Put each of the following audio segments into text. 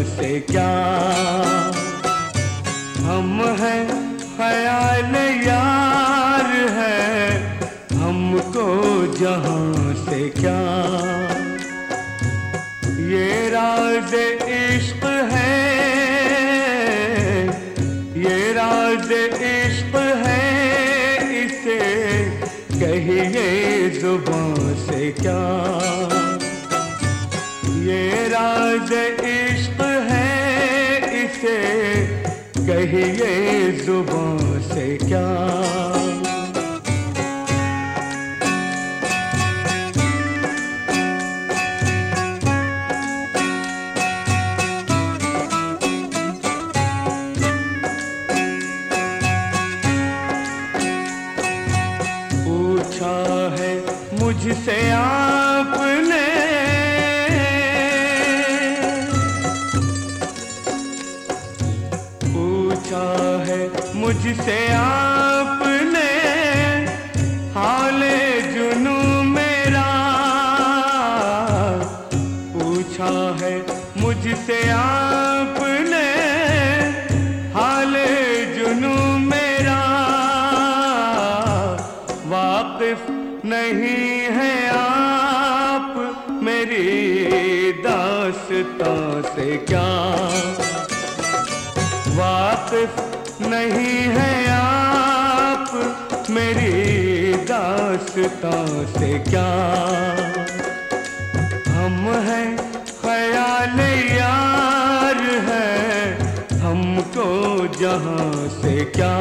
से क्या, हम हैं ख्याल यार है, हमको जहां से क्या। ये राज इश्क है, ये राज इश्क है, इसे कहिए जुबां से क्या। ये राज इश्क है, इसे कहिए जुबां से क्या। पूछा है मुझसे आपने, पूछा है मुझसे आपने, हाले जुनू मेरा। पूछा है मुझसे आपने, हाले जुनू मेरा। वाकिफ नहीं है आप मेरी दास्तां से क्या, वाकिफ नहीं है आप मेरी दास्तां से क्या। हम हैं ख्याल यार है, हमको जहां से क्या।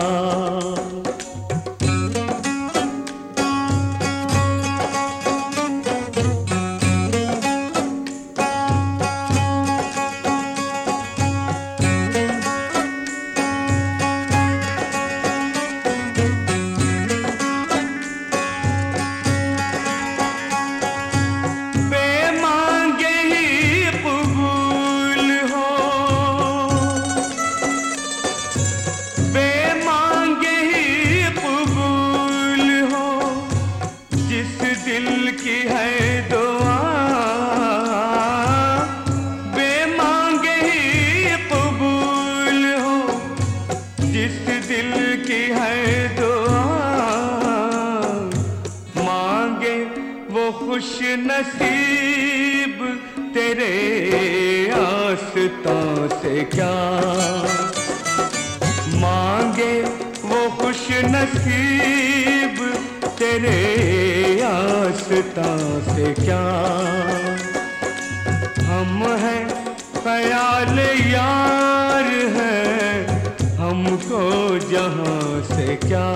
दिल की है दुआ, बेमांगे ही कबूल हो। जिस दिल की है दुआ, मांगे वो खुश नसीब तेरे आस्तां से क्या। मांगे वो खुश नसीब तेरे आस्तां से क्या। हम हैं ख्याल यार है, हमको जहां से क्या।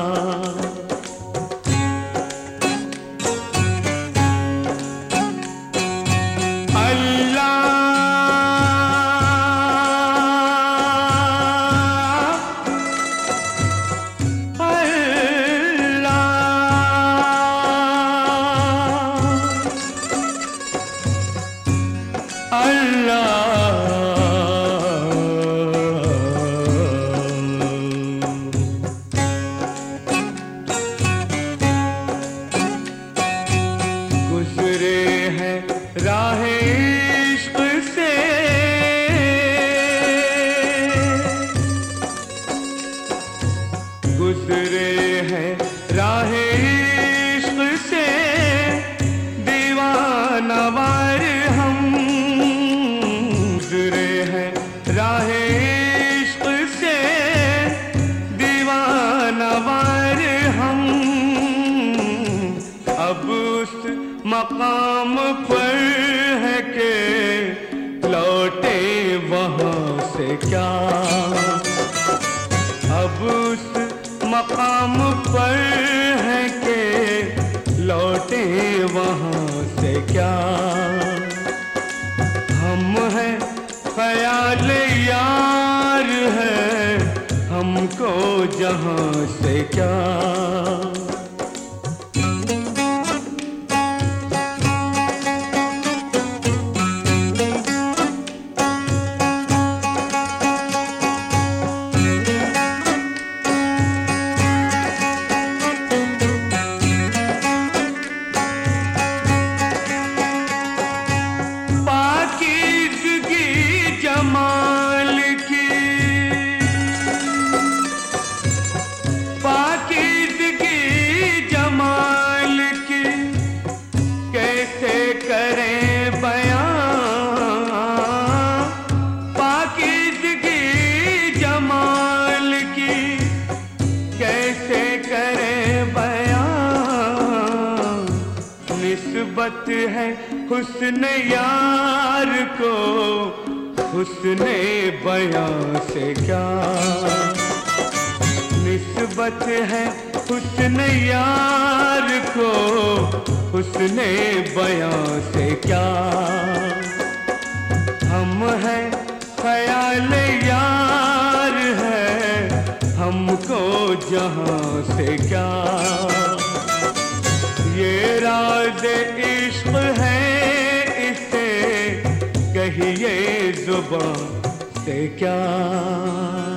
गुज़रे हैं राह इश्क से, गुज़रे हैं राह इश्क से, दीवाना वार हम। गुज़रे हैं राह इश्क से, दीवाना वार हम। अब उस मकाम पर है के लौटे वहां से क्या। अब उस मकाम पर है के लौटे वहां से क्या। हम हैं ख्याल यार है, हमको जहां से क्या। पाकीज़गी है हुस्न यार को, हुस्न बयां से क्या निस्बत है हुस्न यार को, हुस्न बयां से क्या। हम हैं ख्याल यार है हमको जहां से क्या। ये राज इश्क है इसे कहिए जुबां से क्या।